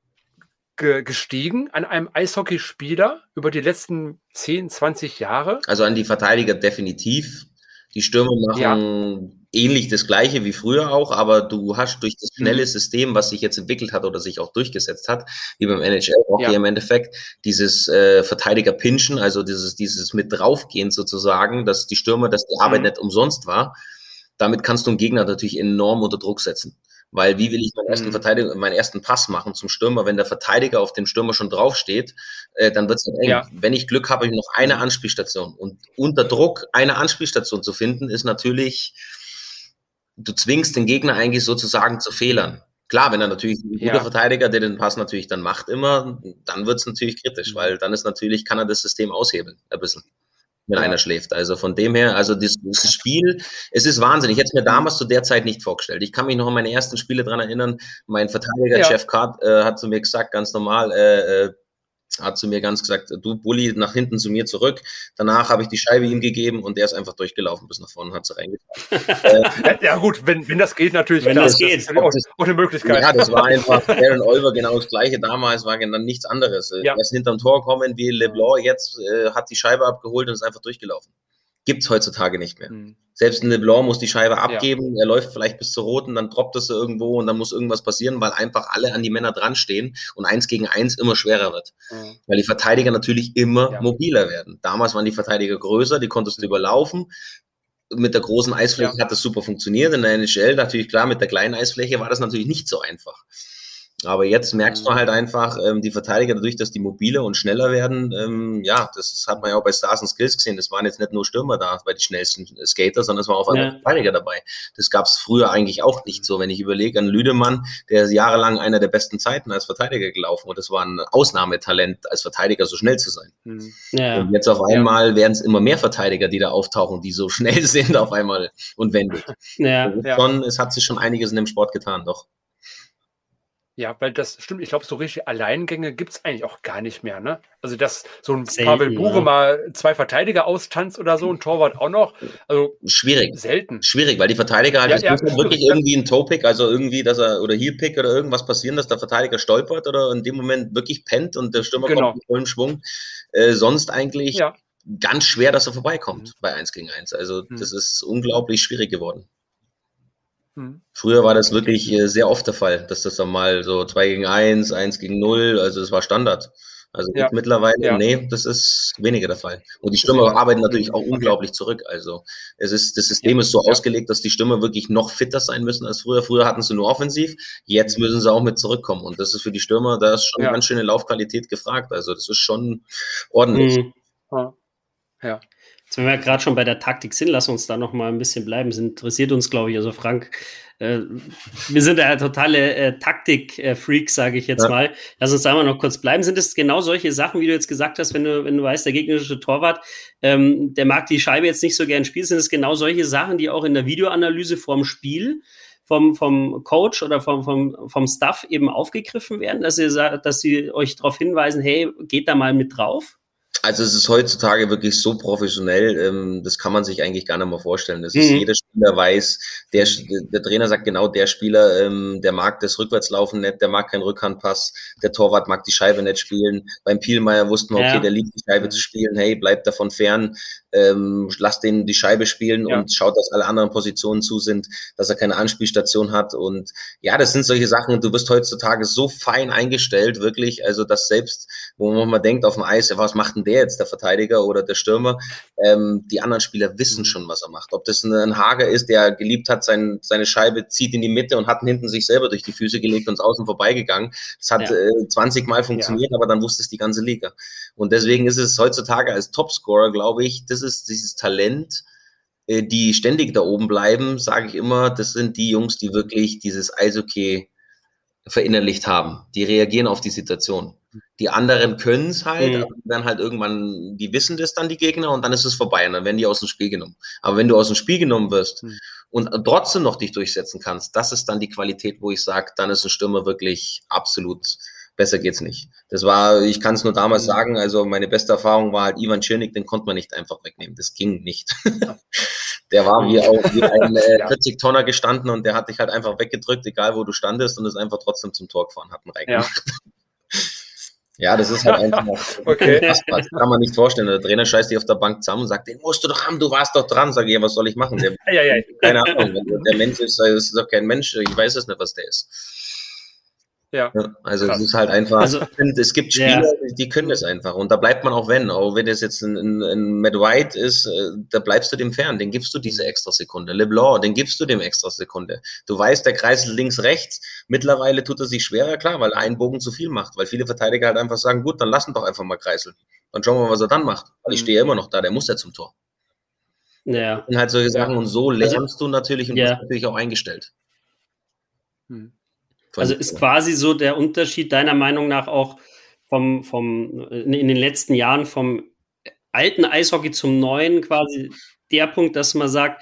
ge- gestiegen an einem Eishockeyspieler über die letzten zehn, zwanzig Jahre? Also an die Verteidiger definitiv. Die Stürmer machen ja. ähnlich das Gleiche wie früher auch, aber du hast durch das schnelle mhm. System, was sich jetzt entwickelt hat oder sich auch durchgesetzt hat, wie beim N H L Hockey ja. im Endeffekt, dieses äh, Verteidiger-Pinchen, also dieses, dieses mit draufgehen sozusagen, dass die Stürmer, dass die Arbeit mhm. nicht umsonst war, damit kannst du einen Gegner natürlich enorm unter Druck setzen. Weil wie will ich meinen ersten Verteidiger, meinen ersten Pass machen zum Stürmer, wenn der Verteidiger auf dem Stürmer schon draufsteht, äh, dann wird es halt eng. Ja. Wenn ich Glück habe, habe ich noch eine Anspielstation. Und unter Druck eine Anspielstation zu finden, ist natürlich, du zwingst den Gegner eigentlich sozusagen zu Fehlern. Klar, wenn er natürlich ein guter ja. Verteidiger, der den Pass natürlich dann macht immer, dann wird es natürlich kritisch, mhm. weil dann ist natürlich, kann er das System aushebeln, ein bisschen. Wenn ja. einer schläft. Also von dem her, also das, das Spiel, es ist Wahnsinn. Ich hätte es mir damals zu der Zeit nicht vorgestellt. Ich kann mich noch an meine ersten Spiele dran erinnern. Mein Verteidiger, ja. Jeff Card, äh, hat zu mir gesagt, ganz normal, äh, äh, hat zu mir ganz gesagt, du Bulli, nach hinten zu mir zurück. Danach habe ich die Scheibe ihm gegeben und der ist einfach durchgelaufen bis nach vorne und hat sie reingetragen. äh, ja gut, wenn, wenn das geht natürlich. Wenn klar, das geht. Das ist auch, auch eine Möglichkeit. Ja, das war einfach, Darren Olver genau das Gleiche damals, war dann nichts anderes. Ja. Er ist hinterm Tor kommen wie LeBlanc, jetzt äh, hat die Scheibe abgeholt und ist einfach durchgelaufen. Gibt's heutzutage nicht mehr. Mhm. Selbst ein LeBlanc muss die Scheibe abgeben, ja. er läuft vielleicht bis zur roten, dann droppt es irgendwo und dann muss irgendwas passieren, weil einfach alle an die Männer dran stehen und eins gegen eins immer schwerer wird. Mhm. Weil die Verteidiger natürlich immer ja. mobiler werden. Damals waren die Verteidiger größer, die konntest du überlaufen. Mit der großen Eisfläche ja. hat das super funktioniert. In der N H L natürlich klar, mit der kleinen Eisfläche war das natürlich nicht so einfach. Aber jetzt merkst du halt einfach, ähm, die Verteidiger, dadurch, dass die mobiler und schneller werden, ähm, ja, das hat man ja auch bei Stars and Skills gesehen, das waren jetzt nicht nur Stürmer da, bei den schnellsten Skater, sondern es waren auch andere ja. Verteidiger dabei. Das gab es früher eigentlich auch nicht so. Wenn ich überlege an Lüdemann, der ist jahrelang einer der besten Zeiten als Verteidiger gelaufen und das war ein Ausnahmetalent, als Verteidiger so schnell zu sein. Ja. Und jetzt auf einmal ja. werden es immer mehr Verteidiger, die da auftauchen, die so schnell sind auf einmal und wendig. Ja. Ja. Schon, es hat sich schon einiges in dem Sport getan, doch. Ja, weil das stimmt, ich glaube, so richtig Alleingänge gibt es eigentlich auch gar nicht mehr, ne? Also, dass so ein selten, Pavel Bure ja. mal zwei Verteidiger austanzt oder so, ein Torwart auch noch. Also schwierig. Selten. Schwierig, weil die Verteidiger halt, ja, es ja, muss halt wirklich ja. irgendwie ein Toe-Pick, also irgendwie, dass er, oder Heel-Pick oder irgendwas passieren, dass der Verteidiger stolpert oder in dem Moment wirklich pennt und der Stürmer genau. kommt mit vollem Schwung. Äh, sonst eigentlich ja. ganz schwer, dass er vorbeikommt mhm. bei eins gegen eins. Also, mhm. das ist unglaublich schwierig geworden. Früher war das wirklich sehr oft der Fall, dass das dann mal so zwei gegen eins, eins gegen null, also das war Standard. Also ja. mittlerweile, ja. nee, das ist weniger der Fall. Und die Stürmer arbeiten natürlich auch okay. unglaublich zurück. Also es ist, das System ist so ja. ausgelegt, dass die Stürmer wirklich noch fitter sein müssen als früher. Früher hatten sie nur offensiv, jetzt müssen sie auch mit zurückkommen. Und das ist für die Stürmer, da ist schon ja. ganz schöne Laufqualität gefragt. Also das ist schon ordentlich. Mhm. Ja. Jetzt, wenn wir gerade schon bei der Taktik sind, lass uns da noch mal ein bisschen bleiben. Das interessiert uns, glaube ich. Also Frank, äh, wir sind ja totale äh, Taktik-Freaks, sage ich jetzt ja. mal. Lass uns da mal noch kurz bleiben. Sind es genau solche Sachen, wie du jetzt gesagt hast, wenn du, wenn du weißt, der gegnerische Torwart, ähm, der mag die Scheibe jetzt nicht so gern spielen, sind es genau solche Sachen, die auch in der Videoanalyse vorm Spiel vom, vom Coach oder vom, vom, vom Staff eben aufgegriffen werden, dass ihr, dass sie euch darauf hinweisen, hey, geht da mal mit drauf? Also es ist heutzutage wirklich so professionell, ähm, das kann man sich eigentlich gar nicht mehr vorstellen. Das ist, mhm. jeder Spieler weiß, der, der Trainer sagt genau, der Spieler, ähm, der mag das Rückwärtslaufen nicht, der mag keinen Rückhandpass, der Torwart mag die Scheibe nicht spielen. Beim Pielmeier wussten wir, okay, ja. der liebt die Scheibe zu spielen, hey, bleibt davon fern, ähm, lasst den die Scheibe spielen ja. und schaut, dass alle anderen Positionen zu sind, dass er keine Anspielstation hat. Und ja, das sind solche Sachen, du wirst heutzutage so fein eingestellt, wirklich, also dass selbst, wo man mal denkt auf dem Eis, was macht denn der jetzt, der Verteidiger oder der Stürmer, ähm, die anderen Spieler wissen schon, was er macht. Ob das ein Hager ist, der geliebt hat, sein, seine Scheibe zieht in die Mitte und hat hinten sich selber durch die Füße gelegt und ist außen vorbeigegangen. Das hat ja. äh, zwanzig Mal funktioniert, ja. aber dann wusste es die ganze Liga. Und deswegen ist es heutzutage als Topscorer, glaube ich, das ist dieses Talent, äh, die ständig da oben bleiben, sage ich immer, das sind die Jungs, die wirklich dieses Eishockey verinnerlicht haben. Die reagieren auf die Situation. Die anderen können es halt, mhm. aber dann halt irgendwann, die wissen das dann, die Gegner, und dann ist es vorbei und dann werden die aus dem Spiel genommen. Aber wenn du aus dem Spiel genommen wirst mhm. und trotzdem noch dich durchsetzen kannst, das ist dann die Qualität, wo ich sage, dann ist ein Stürmer wirklich absolut, besser geht's nicht. Das war, ich kann es nur damals mhm. sagen, also meine beste Erfahrung war halt Ivan Černík, den konnte man nicht einfach wegnehmen, das ging nicht. Der war wie, auch, wie ein äh, vierzig-Tonner gestanden und der hat dich halt einfach weggedrückt, egal wo du standest, und ist einfach trotzdem zum Tor gefahren, hat einen reingemacht. Ja. Ja, das ist halt einfach okay. Das kann man nicht vorstellen. Der Trainer scheißt dich auf der Bank zusammen und sagt, den musst du doch haben, du warst doch dran. Sag ich, ja, was soll ich machen? Der, ja, ja. Keine Ahnung, der Mensch ist, ist doch kein Mensch, ich weiß es nicht, was der ist. Ja. Also krass. Es ist halt einfach, also, es gibt Spieler, ja. die können das einfach, und da bleibt man auch wenn, auch wenn es jetzt ein, ein, ein Matt White ist, da bleibst du dem fern, den gibst du diese extra Sekunde. LeBlanc, den gibst du dem extra Sekunde. Du weißt, der Kreisel links, rechts, mittlerweile tut er sich schwerer, klar, weil er einen Bogen zu viel macht, weil viele Verteidiger halt einfach sagen, gut, dann lass ihn doch einfach mal kreiseln. Dann schauen wir mal, was er dann macht. Weil ich stehe ja immer noch da, der muss ja zum Tor. Ja. Und halt solche Sachen, ja. Und so lernst also, du natürlich und ja. bist natürlich auch eingestellt. Hm. Also ist quasi so der Unterschied deiner Meinung nach auch vom, vom, in den letzten Jahren vom alten Eishockey zum neuen quasi der Punkt, dass man sagt,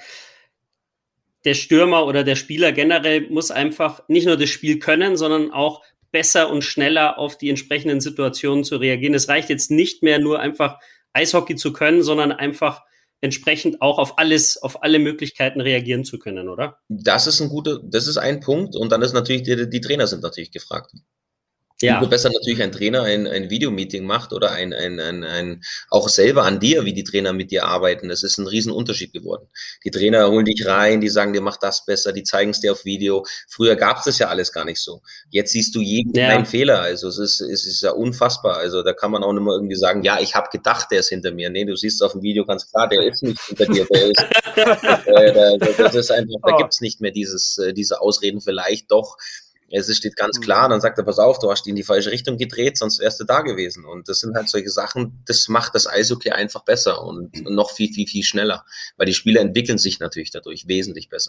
der Stürmer oder der Spieler generell muss einfach nicht nur das Spiel können, sondern auch besser und schneller auf die entsprechenden Situationen zu reagieren. Es reicht jetzt nicht mehr nur einfach Eishockey zu können, sondern einfach entsprechend auch auf alles, auf alle Möglichkeiten reagieren zu können, oder? Das ist ein guter, das ist ein Punkt, und dann ist natürlich, die, die Trainer sind natürlich gefragt. Ja. Umso besser natürlich ein Trainer ein, ein Videomeeting macht oder ein, ein, ein, ein, auch selber an dir, wie die Trainer mit dir arbeiten. Das ist ein Riesenunterschied geworden. Die Trainer holen dich rein, die sagen dir, mach das besser, die zeigen es dir auf Video. Früher gab es das ja alles gar nicht so. Jetzt siehst du jeden ja. kleinen Fehler. Also es ist, es ist ja unfassbar. Also da kann man auch nicht mehr irgendwie sagen, ja, ich habe gedacht, der ist hinter mir. Nee, du siehst auf dem Video ganz klar, der ist nicht hinter dir. Der ist, äh, der, das ist einfach, da gibt's nicht mehr dieses, diese Ausreden vielleicht doch. Es steht ganz klar, dann sagt er, pass auf, du hast die in die falsche Richtung gedreht, sonst wärst du da gewesen. Und das sind halt solche Sachen, das macht das Eishockey einfach besser und noch viel, viel, viel schneller, weil die Spieler entwickeln sich natürlich dadurch wesentlich besser.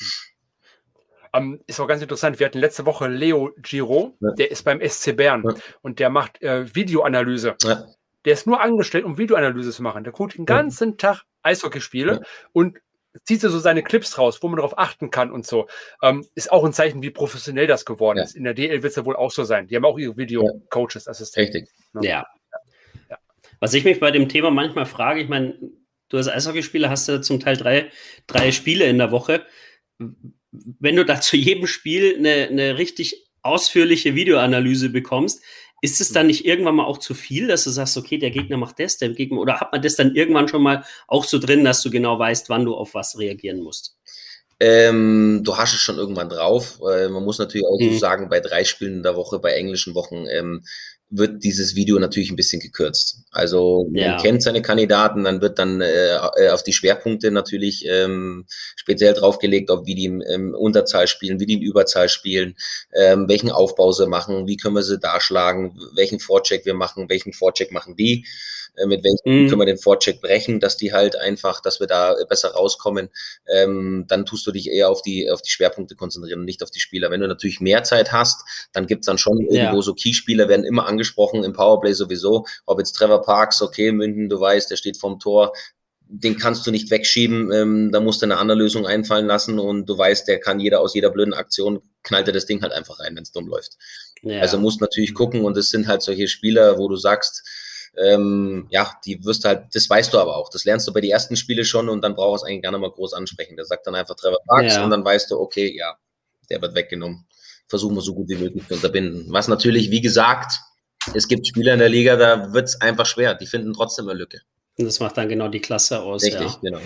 Um, ist auch ganz interessant, wir hatten letzte Woche Leo Giraud, ja. der ist beim S C Bern ja. und der macht äh, Videoanalyse. Ja. Der ist nur angestellt, um Videoanalyse zu machen. Der guckt den ganzen ja. Tag Eishockeyspiele ja. und zieht so seine Clips raus, wo man darauf achten kann und so. Ähm, ist auch ein Zeichen, wie professionell das geworden ja. ist. In der D L wird es ja wohl auch so sein. Die haben auch ihre Video-Coaches, Assistenten. Richtig. Ja. Ja. ja. Was ich mich bei dem Thema manchmal frage, ich meine, du als Eishockeyspieler hast ja zum Teil drei, drei Spiele in der Woche. Wenn du da zu jedem Spiel eine, eine richtig ausführliche Videoanalyse bekommst, ist es dann nicht irgendwann mal auch zu viel, dass du sagst, okay, der Gegner macht das, der Gegner, oder hat man das dann irgendwann schon mal auch so drin, dass du genau weißt, wann du auf was reagieren musst? Ähm, du hast es schon irgendwann drauf. Äh, man muss natürlich auch mhm. so sagen, bei drei Spielen in der Woche, bei englischen Wochen, ähm, wird dieses Video natürlich ein bisschen gekürzt. Also man ja. kennt seine Kandidaten, dann wird dann äh, auf die Schwerpunkte natürlich ähm, speziell draufgelegt, ob wie die im, im Unterzahl spielen, wie die in Überzahl spielen, ähm, welchen Aufbau sie machen, wie können wir sie darschlagen, welchen Vorcheck wir machen, welchen Vorcheck machen die, äh, mit welchen mhm. können wir den Vorcheck brechen, dass die halt einfach, dass wir da besser rauskommen. Ähm, dann tust du dich eher auf die auf die Schwerpunkte konzentrieren und nicht auf die Spieler. Wenn du natürlich mehr Zeit hast, dann gibt's dann schon ja. irgendwo so Keyspieler, werden immer angesprochen, gesprochen, im Powerplay sowieso, ob jetzt Trevor Parks, okay, München, du weißt, der steht vorm Tor, den kannst du nicht wegschieben, ähm, da musst du eine andere Lösung einfallen lassen und du weißt, der kann jeder aus jeder blöden Aktion, knallt er das Ding halt einfach rein, wenn es dumm läuft. Ja. Also musst natürlich gucken und es sind halt solche Spieler, wo du sagst, ähm, ja, die wirst du halt, das weißt du aber auch, das lernst du bei den ersten Spielen schon und dann brauchst du eigentlich gar nicht mal groß ansprechen, der sagt dann einfach Trevor Parks ja. und dann weißt du, okay, ja, der wird weggenommen. Versuchen wir so gut wie möglich zu unterbinden. Was natürlich, wie gesagt, es gibt Spieler in der Liga, da wird es einfach schwer. Die finden trotzdem eine Lücke. Und das macht dann genau die Klasse aus. Richtig, ja. genau.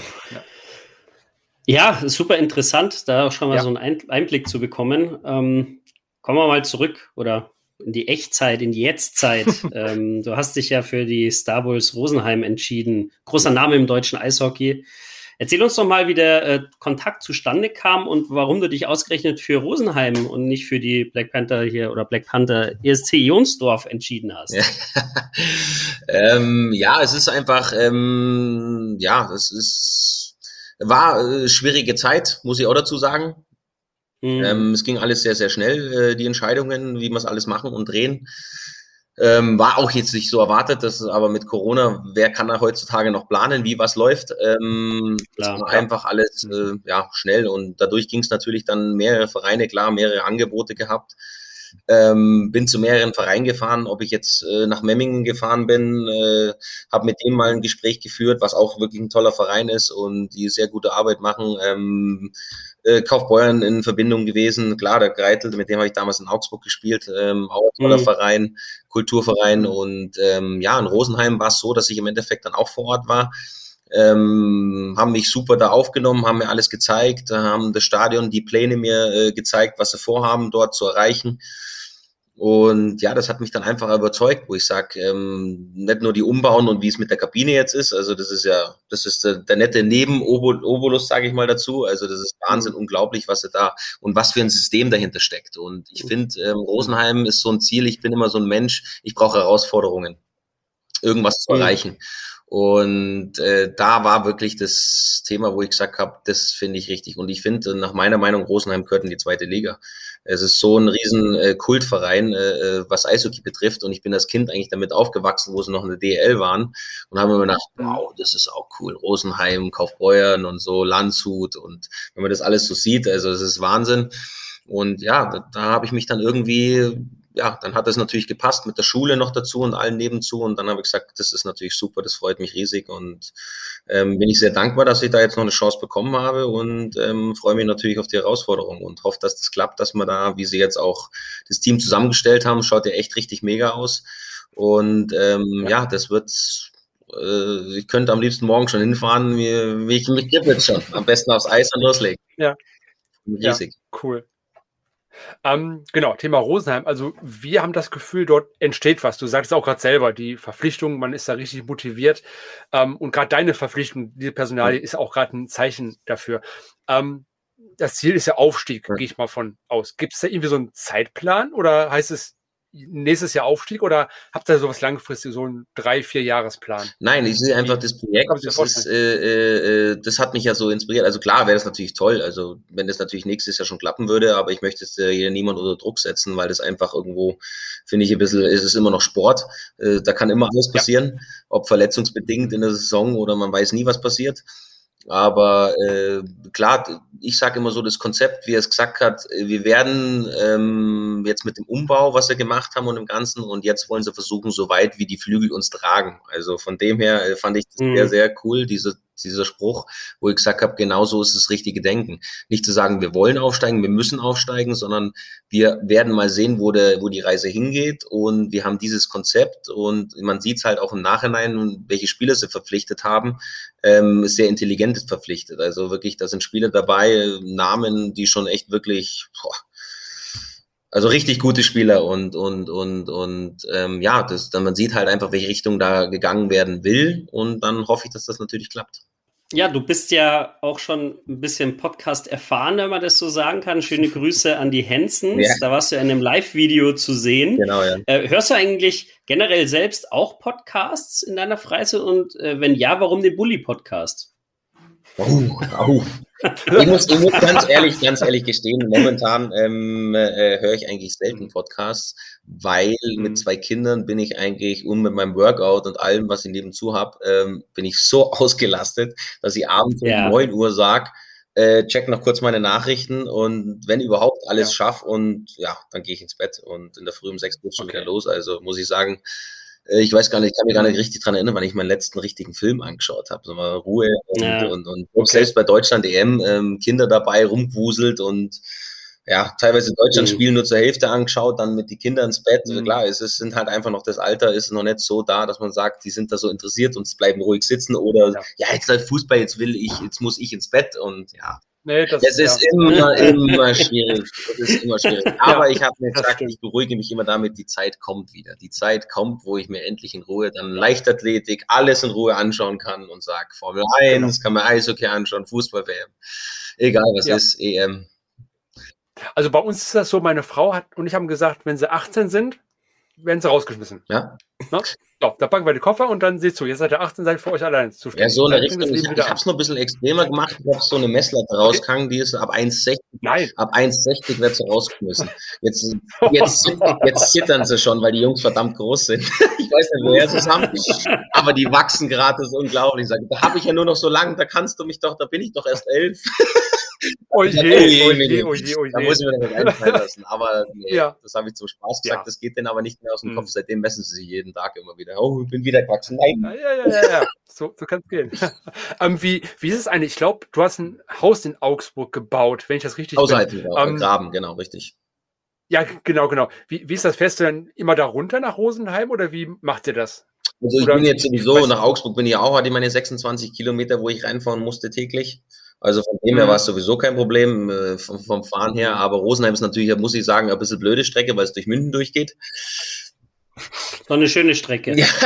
Ja. ja, super interessant, da auch schon mal ja. so einen Einblick zu bekommen. Ähm, kommen wir mal zurück oder in die Echtzeit, in die Jetztzeit. ähm, du hast dich ja für die Star Bulls Rosenheim entschieden. Großer Name im deutschen Eishockey. Erzähl uns doch mal, wie der äh, Kontakt zustande kam und warum du dich ausgerechnet für Rosenheim und nicht für die Black Panther hier oder Black Panther E S C Jonsdorf entschieden hast. Ja, ähm, ja es ist einfach, ähm, ja, es ist, war äh, schwierige Zeit, muss ich auch dazu sagen. Mhm. Ähm, es ging alles sehr, sehr schnell, äh, die Entscheidungen, wie wir es alles machen und drehen. Ähm, war auch jetzt nicht so erwartet, dass aber mit Corona, wer kann da heutzutage noch planen, wie was läuft? Ähm, klar, war einfach alles äh, ja schnell und dadurch ging es natürlich dann mehrere Vereine, klar, mehrere Angebote gehabt. Ähm, bin zu mehreren Vereinen gefahren, ob ich jetzt äh, nach Memmingen gefahren bin, äh, habe mit dem mal ein Gespräch geführt, was auch wirklich ein toller Verein ist und die sehr gute Arbeit machen. Ähm, äh, Kaufbeuren in Verbindung gewesen, klar, der Greitel, mit dem habe ich damals in Augsburg gespielt, ähm, auch ein toller mhm. Verein, Kulturverein und ähm, ja, in Rosenheim war es so, dass ich im Endeffekt dann auch vor Ort war. Ähm, haben mich super da aufgenommen, haben mir alles gezeigt, haben das Stadion, die Pläne mir äh, gezeigt, was sie vorhaben, dort zu erreichen. Und ja, das hat mich dann einfach überzeugt, wo ich sage, ähm, nicht nur die umbauen und wie es mit der Kabine jetzt ist, also das ist ja, das ist der, der nette Neben-Obolus, sage ich mal dazu, also das ist Wahnsinn, mhm. unglaublich, was sie da und was für ein System dahinter steckt. Und ich finde, ähm, Rosenheim ist so ein Ziel, ich bin immer so ein Mensch, ich brauche Herausforderungen, irgendwas zu erreichen. Mhm. Und äh, da war wirklich das Thema, wo ich gesagt habe, das finde ich richtig. Und ich finde, nach meiner Meinung, Rosenheim gehört in die zweite Liga. Es ist so ein riesen äh, Kultverein, äh, was Eishockey betrifft. Und ich bin als Kind eigentlich damit aufgewachsen, wo sie noch in der D L waren. Und habe mir gedacht, wow, das ist auch cool. Rosenheim, Kaufbeuren und so, Landshut. Und wenn man das alles so sieht, also es ist Wahnsinn. Und ja, da, da habe ich mich dann irgendwie... Ja, dann hat das natürlich gepasst mit der Schule noch dazu und allen nebenzu und dann habe ich gesagt, das ist natürlich super, das freut mich riesig und ähm, bin ich sehr dankbar, dass ich da jetzt noch eine Chance bekommen habe und ähm, freue mich natürlich auf die Herausforderung und hoffe, dass das klappt, dass wir da, wie sie jetzt auch das Team zusammengestellt haben, schaut ja echt richtig mega aus und ähm, ja. ja, das wird, äh, ich könnte am liebsten morgen schon hinfahren, wie, wie ich mich gibt jetzt schon, am besten aufs Eis und loslegen. Ja, riesig. Ja, cool. Ähm, genau, Thema Rosenheim. Also wir haben das Gefühl, dort entsteht was. Du sagst auch gerade selber, die Verpflichtung, man ist da richtig motiviert. Ähm, und gerade deine Verpflichtung, die Personalie, ist auch gerade ein Zeichen dafür. Ähm, das Ziel ist ja Aufstieg, Ja. gehe ich mal von aus. Gibt es da irgendwie so einen Zeitplan oder heißt es nächstes Jahr Aufstieg oder habt ihr sowas langfristig, so einen drei-, vier-Jahresplan? Nein, ich sehe einfach das Projekt, Kann man sich das, das ist, äh, äh, das hat mich ja so inspiriert. Also klar wäre das natürlich toll, also wenn das natürlich nächstes Jahr schon klappen würde, aber ich möchte jetzt äh, hier niemand unter Druck setzen, weil das einfach irgendwo, finde ich, ein bisschen, ist es immer noch Sport. Äh, da kann immer alles passieren, ja. Ob verletzungsbedingt in der Saison oder man weiß nie, was passiert. Aber äh, klar, ich sage immer so, das Konzept, wie er es gesagt hat, wir werden ähm, jetzt mit dem Umbau, was wir gemacht haben und im Ganzen, und jetzt wollen sie versuchen, so weit wie die Flügel uns tragen. Also von dem her äh, fand ich das mhm. sehr, sehr cool, diese, dieser Spruch, wo ich gesagt habe, genau so ist das richtige Denken. Nicht zu sagen, wir wollen aufsteigen, wir müssen aufsteigen, sondern wir werden mal sehen, wo, der, wo die Reise hingeht, und wir haben dieses Konzept und man sieht es halt auch im Nachhinein, welche Spieler sie verpflichtet haben, ähm, ist sehr intelligent verpflichtet. Also wirklich, da sind Spieler dabei, Namen, die schon echt wirklich, boah, also richtig gute Spieler, und und und und ähm, ja, das, dann man sieht halt einfach, welche Richtung da gegangen werden will, und dann hoffe ich, dass das natürlich klappt. Ja, du bist ja auch schon ein bisschen Podcast erfahren, wenn man das so sagen kann. Schöne Grüße an die Hensons. Ja. Da warst du ja in einem Live-Video zu sehen. Genau, ja. Äh, hörst du eigentlich generell selbst auch Podcasts in deiner Freizeit? Und äh, wenn ja, warum den Bully-Podcast? Oh, oh. Ich muss, ich muss ganz ehrlich, ganz ehrlich gestehen, momentan ähm, äh, höre ich eigentlich selten Podcasts, weil mhm. mit zwei Kindern bin ich eigentlich, und mit meinem Workout und allem, was ich nebenzu habe, ähm, bin ich so ausgelastet, dass ich abends ja. um neun Uhr sage, äh, check noch kurz meine Nachrichten, und wenn überhaupt alles ja. schaffe, und ja, dann gehe ich ins Bett, und in der Früh um sechs geht schon okay. wieder los. Also muss ich sagen, ich weiß gar nicht, ich kann mich gar nicht richtig dran erinnern, wann ich meinen letzten richtigen Film angeschaut habe. So mal Ruhe und, ja. und, und okay. selbst bei Deutschland E M ähm, Kinder dabei rumgewuselt und ja, teilweise Deutschland mhm. Spiel nur zur Hälfte angeschaut, dann mit die Kinder ins Bett. Mhm. Klar, es ist, sind halt einfach noch, das Alter ist noch nicht so da, dass man sagt, die sind da so interessiert und bleiben ruhig sitzen, oder ja, ja jetzt läuft Fußball, jetzt will ich, jetzt muss ich ins Bett, und ja. Nee, das, das ist ja. immer, immer schwierig. Das ist immer schwierig. Aber ja, ich habe mir gesagt, ich beruhige mich immer damit, die Zeit kommt wieder. Die Zeit kommt, wo ich mir endlich in Ruhe dann Leichtathletik, alles in Ruhe anschauen kann und sage, Formel eins, genau. kann man Eishockey anschauen, Fußball-W M. Egal, was ja. ist, E M. Also bei uns ist das so, meine Frau hat und ich haben gesagt, wenn sie achtzehn sind, werden sie rausgeschmissen. Ja. Ne? So, da packen wir die Koffer und dann siehst du, jetzt seid ihr achtzehn, seid für euch allein zuständig. Ja, so eine Richtung. Ich, ich habe es noch ein bisschen extremer gemacht. Ich habe so eine Messlatte rausgegangen, die ist ab eins Komma sechzig. Nein. Ab eins Komma sechzig wird sie rausgeschmissen. Jetzt, jetzt, jetzt zittern sie schon, weil die Jungs verdammt groß sind. Ich weiß nicht, woher sie es haben, aber die wachsen gerade, das ist unglaublich. Ich sage, da habe ich ja nur noch so lange, da kannst du mich doch, da bin ich doch erst elf. Oje, oje, oje, oje, oje. Da muss ich mir das einfallen lassen. Aber nee, ja. das habe ich zum Spaß gesagt. Ja. Das geht denen aber nicht mehr aus dem mhm. Kopf. Seitdem messen sie sich jeden Tag immer wieder. Oh, ich bin wieder gewachsen. Nein. Ja, ja, ja, ja. So, so kann es gehen. ähm, wie, wie ist es eigentlich? Ich glaube, du hast ein Haus in Augsburg gebaut, wenn ich das richtig Außerhalb bin. Außerhalb ähm, Graben, genau, richtig. Ja, genau, genau. Wie, wie ist das? Fährst du dann immer da runter nach Rosenheim oder wie macht ihr das? Also ich oder, bin jetzt sowieso, nach Augsburg bin ich auch, hatte ich meine sechsundzwanzig Kilometer, wo ich reinfahren musste täglich. Also von dem her war es sowieso kein Problem äh, vom, vom Fahren her, aber Rosenheim ist natürlich, muss ich sagen, ein bisschen blöde Strecke, weil es durch Münden durchgeht. So eine schöne Strecke. Ja.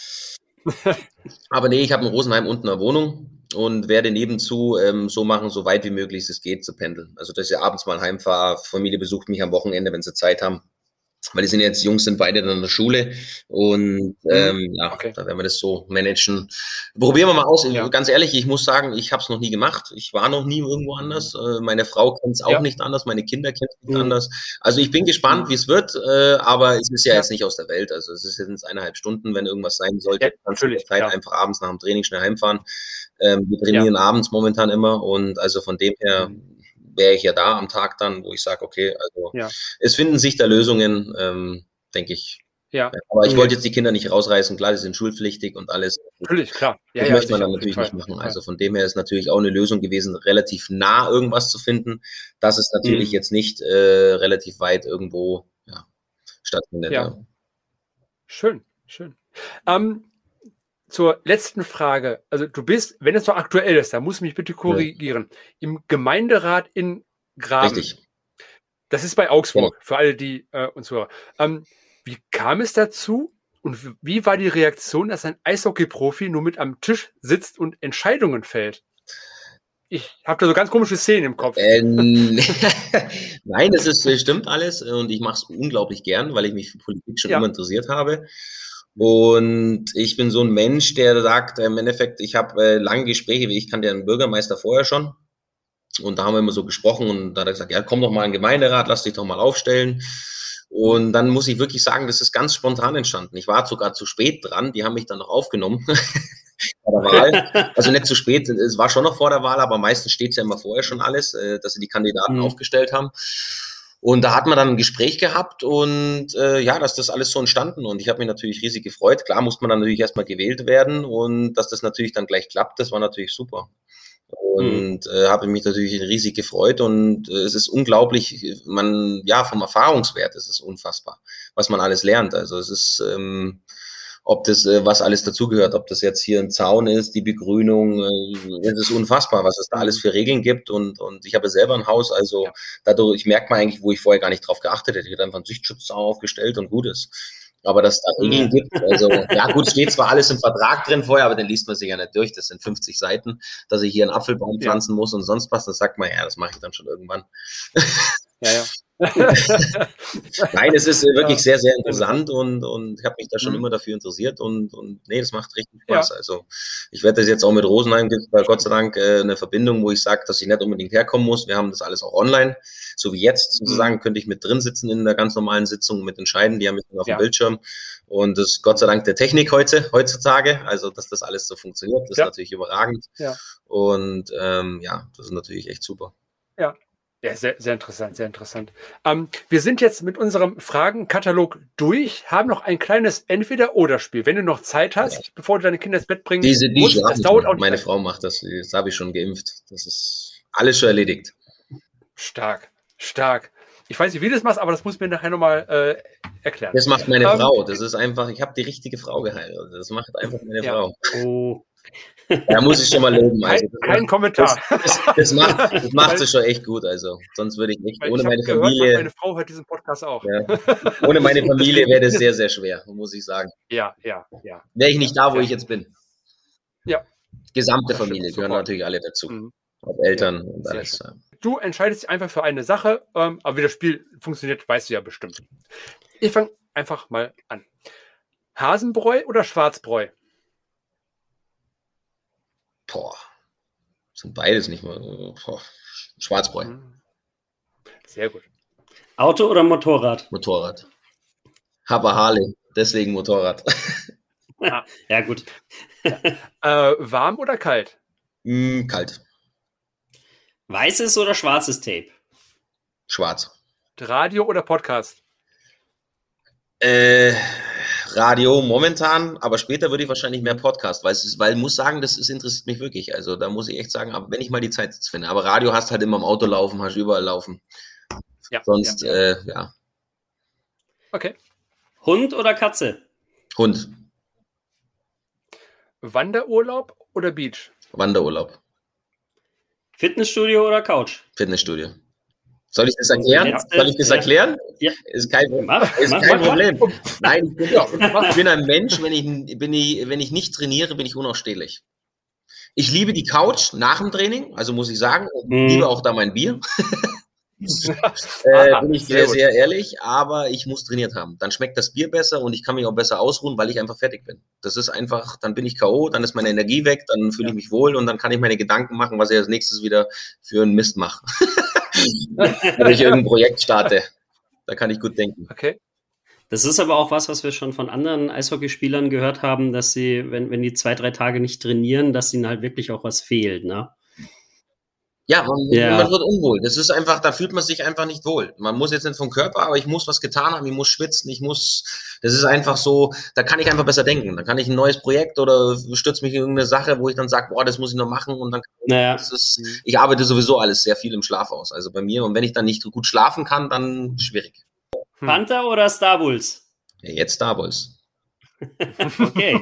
Aber nee, ich habe in Rosenheim unten eine Wohnung und werde nebenzu ähm, so machen, so weit wie möglich es geht, zu pendeln. Also dass ich abends mal heimfahre, Familie besucht mich am Wochenende, wenn sie Zeit haben. Weil die sind jetzt, Jungs sind beide in der Schule und ähm, ja, okay. da werden wir das so managen. Probieren wir mal aus. Ja. Ganz ehrlich, ich muss sagen, ich habe es noch nie gemacht. Ich war noch nie irgendwo anders. Äh, meine Frau kennt es auch ja. nicht anders, meine Kinder kennen es nicht mhm. anders. Also ich bin gespannt, mhm. wie es wird, äh, aber es ist ja, ja jetzt nicht aus der Welt. Also es ist jetzt eineinhalb Stunden, wenn irgendwas sein sollte. Ja, kannst du die Zeit ja. einfach abends nach dem Training schnell heimfahren. Ähm, wir trainieren ja. abends momentan immer und also von dem her mhm. wäre ich ja da am Tag dann, wo ich sage, okay, also ja. es finden sich da Lösungen, ähm, denke ich. Ja. Aber ich wollte jetzt die Kinder nicht rausreißen, klar, die sind schulpflichtig und alles. Natürlich, klar. Ja, das ja, möchte man dann natürlich nicht machen. Also von dem her ist natürlich auch eine Lösung gewesen, relativ nah irgendwas zu finden, dass es natürlich mhm. jetzt nicht äh, relativ weit irgendwo ja, stattfindet. Ja. Ja. Schön, schön. Ähm, Zur letzten Frage. Also du bist, wenn es noch aktuell ist, da muss ich mich bitte korrigieren, ja. im Gemeinderat in Graben. Richtig. Das ist bei Augsburg, ja. für alle, die äh, uns hören. Ähm, wie kam es dazu und wie war die Reaktion, dass ein Eishockey-Profi nur mit am Tisch sitzt und Entscheidungen fällt? Ich habe da so ganz komische Szenen im Kopf. Ähm, Nein, das ist, stimmt alles und ich mache es unglaublich gern, weil ich mich für Politik schon ja. immer interessiert habe. Und ich bin so ein Mensch, der sagt, im Endeffekt, ich habe äh, lange Gespräche, wie ich kannte ja einen Bürgermeister vorher schon. Und da haben wir immer so gesprochen und da hat er gesagt, ja, komm doch mal in den Gemeinderat, lass dich doch mal aufstellen. Und dann muss ich wirklich sagen, das ist ganz spontan entstanden. Ich war sogar zu spät dran, die haben mich dann noch aufgenommen. Vor der Wahl. Also nicht zu spät, es war schon noch vor der Wahl, aber meistens steht es ja immer vorher schon alles, dass sie die Kandidaten mhm. aufgestellt haben. Und da hat man dann ein Gespräch gehabt und äh, ja, dass das alles so entstanden und ich habe mich natürlich riesig gefreut. Klar musste man dann natürlich erstmal gewählt werden und dass das natürlich dann gleich klappt, das war natürlich super. Und mhm. äh, habe mich natürlich riesig gefreut und äh, es ist unglaublich, man, ja, vom Erfahrungswert ist es unfassbar, was man alles lernt. Also es ist, ähm, ob das, äh, was alles dazugehört, ob das jetzt hier ein Zaun ist, die Begrünung, äh, es ist unfassbar, was es da alles für Regeln gibt und, und ich habe selber ein Haus, also ja. dadurch, ich merke mal eigentlich, wo ich vorher gar nicht drauf geachtet hätte, ich hätte einfach einen Sichtschutz aufgestellt und gut ist. Aber dass da Regeln gibt, also ja gut, steht zwar alles im Vertrag drin vorher, aber den liest man sich ja nicht durch, das sind fünfzig Seiten, dass ich hier einen Apfelbaum pflanzen ja. muss und sonst was, das sagt man, ja, das mache ich dann schon irgendwann. Ja, ja. Nein, es ist wirklich ja. sehr, sehr interessant und, und ich habe mich da schon mhm. immer dafür interessiert und, und nee, das macht richtig Spaß. Ja. Also ich werde das jetzt auch mit Rosenheim, gibt es Gott sei Dank äh, eine Verbindung, wo ich sage, dass ich nicht unbedingt herkommen muss. Wir haben das alles auch online, so wie jetzt sozusagen, mhm. könnte ich mit drin sitzen in der ganz normalen Sitzung mit entscheiden, die haben mich dann auf ja. dem Bildschirm und das ist Gott sei Dank der Technik heute, heutzutage, also dass das alles so funktioniert, das ja. ist natürlich überragend ja. und ähm, ja, das ist natürlich echt super. Ja. Ja, sehr, sehr interessant, sehr interessant. Ähm, wir sind jetzt mit unserem Fragenkatalog durch, haben noch ein kleines Entweder-Oder-Spiel. Wenn du noch Zeit hast, ja. bevor du deine Kinder ins Bett bringst, Diese, die musst, das dauert auch nicht. Meine Frau macht das, das habe ich schon geimpft. Das ist alles schon erledigt. Stark, stark. Ich weiß nicht, wie du das machst, aber das muss mir nachher nochmal äh, erklären. Das macht meine um, Frau. Das ist einfach, ich habe die richtige Frau geheiratet. Das macht einfach meine ja. Frau. Oh. Da muss ich schon mal loben. Also, kein kein macht, Kommentar. Das, das, das macht, das macht sie schon echt gut. Also, sonst würde ich nicht. Ohne ich meine gehört, Familie. Meine Frau hört diesen Podcast auch. Ja, ohne meine Familie wäre das sehr, sehr schwer, muss ich sagen. Ja, ja, ja. Wäre ich nicht da, wo ja. ich jetzt bin. Ja. Gesamte Familie gehören natürlich alle dazu. Mhm. Auch Eltern ja, und alles. Schön. Du entscheidest dich einfach für eine Sache, ähm, aber wie das Spiel funktioniert, weißt du ja bestimmt. Ich fange einfach mal an. Hasenbräu oder Schwarzbräu? Boah, sind beides nicht mal. Boah. Schwarzbräu. Sehr gut. Auto oder Motorrad? Motorrad. Habe Harley, deswegen Motorrad. Ja, ja gut. Ja. Äh, warm oder kalt? Mm, kalt. Weißes oder schwarzes Tape? Schwarz. Radio oder Podcast? Äh, Radio momentan, aber später würde ich wahrscheinlich mehr Podcast, weil, es ist, weil ich muss sagen, das ist, interessiert mich wirklich. Also da muss ich echt sagen, aber wenn ich mal die Zeit jetzt finde. Aber Radio hast halt immer im Auto laufen, hast überall laufen. Ja, Sonst, ja. Äh, ja. Okay. Hund oder Katze? Hund. Wanderurlaub oder Beach? Wanderurlaub. Fitnessstudio oder Couch? Fitnessstudio. Soll ich das erklären? Letzte, Soll ich das erklären? Ja. Ist kein, mach, ist mach, kein mach, Problem. Mach. Nein, ich bin, ich bin ein Mensch, wenn ich, bin ich, wenn ich nicht trainiere, bin ich unausstehlich. Ich liebe die Couch nach dem Training, also muss ich sagen, ich mhm. liebe auch da mein Bier. äh, bin ich sehr, sehr ehrlich, aber ich muss trainiert haben. Dann schmeckt das Bier besser und ich kann mich auch besser ausruhen, weil ich einfach fertig bin. Das ist einfach, dann bin ich K O, dann ist meine Energie weg, dann fühle ich mich wohl und dann kann ich meine Gedanken machen, was ich als nächstes wieder für einen Mist mache. Wenn ich irgendein Projekt starte. Da kann ich gut denken. Okay. Das ist aber auch was, was wir schon von anderen Eishockeyspielern gehört haben, dass sie, wenn, wenn die zwei, drei Tage nicht trainieren, dass ihnen halt wirklich auch was fehlt, ne? Ja, man, ja. man wird unwohl. Das ist einfach, da fühlt man sich einfach nicht wohl. Man muss jetzt nicht vom Körper, aber ich muss was getan haben, ich muss schwitzen, ich muss, das ist einfach so, da kann ich einfach besser denken. Da kann ich ein neues Projekt oder stürze mich in irgendeine Sache, wo ich dann sage, boah, das muss ich noch machen und dann, naja. das ist, ich arbeite sowieso alles sehr viel im Schlaf aus, also bei mir und wenn ich dann nicht gut schlafen kann, dann schwierig. Hm. Panther oder Star Bulls? Ja, jetzt Star Bulls. Okay.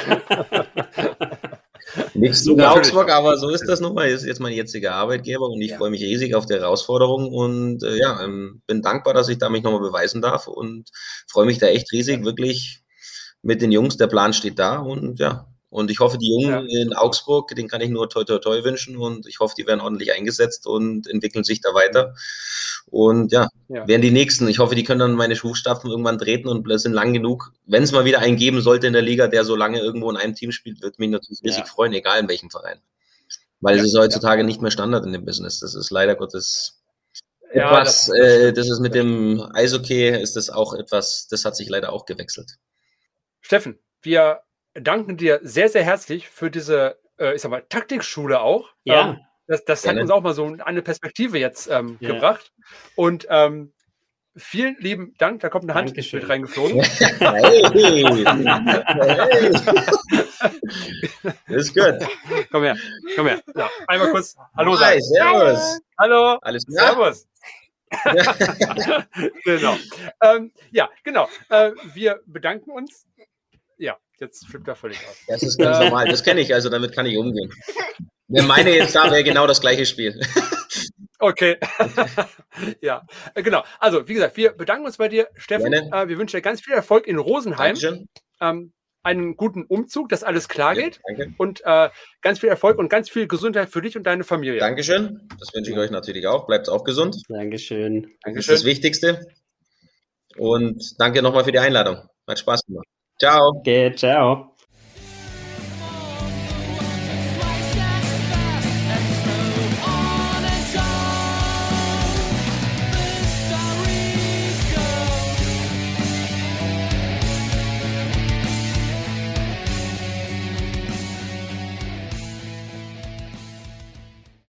Nichts zu Augsburg, aber so ist das nun mal. Ist jetzt mein jetziger Arbeitgeber und ich ja. freue mich riesig auf die Herausforderung und äh, ja, ähm, bin dankbar, dass ich da mich nochmal beweisen darf und freue mich da echt riesig, wirklich mit den Jungs. Der Plan steht da und ja, Und ich hoffe, die Jungen Ja. in Augsburg, denen kann ich nur toi toi toi wünschen und ich hoffe, die werden ordentlich eingesetzt und entwickeln sich da weiter. Und ja, Ja. werden die Nächsten. Ich hoffe, die können dann meine Fußstapfen irgendwann treten und sind lang genug. Wenn es mal wieder einen geben sollte in der Liga, der so lange irgendwo in einem Team spielt, wird mich natürlich riesig Ja. freuen, egal in welchem Verein. Weil Ja, es ist heutzutage ja. nicht mehr Standard in dem Business. Das ist leider Gottes Ja, etwas, das- das äh, stimmt. das ist mit dem Eishockey, ist das auch etwas, das hat sich leider auch gewechselt. Steffen, wir danken dir sehr, sehr herzlich für diese, äh, ich sag mal, Taktikschule auch. Ja. Ähm, das das hat Gerne. uns auch mal so eine Perspektive jetzt ähm, Ja. gebracht. Und ähm, vielen lieben Dank. Da kommt eine Hand Dankeschön. mit reingeflogen. Hey, hey. Das ist gut. Komm her, komm her. Ja, einmal kurz Hallo Hi, sagen. servus. Hallo. Alles klar? Servus. Genau. Ähm, ja, genau. Äh, wir bedanken uns. Ja, jetzt flippt er völlig aus. Das ist ganz normal. Das kenne ich, also damit kann ich umgehen. Wenn meine jetzt da wäre, genau das gleiche Spiel. Okay. Ja, äh, genau. Also, wie gesagt, wir bedanken uns bei dir, Steffen. Gerne. Äh, wir wünschen dir ganz viel Erfolg in Rosenheim. Dankeschön. Ähm, einen guten Umzug, dass alles klar Ja, geht. danke. Und äh, ganz viel Erfolg und ganz viel Gesundheit für dich und deine Familie. Dankeschön. Das wünsche ich euch natürlich auch. Bleibt auch gesund. Dankeschön. Das ist Dankeschön. das Wichtigste. Und danke nochmal für die Einladung. Hat Spaß gemacht. Ciao. Okay, ciao.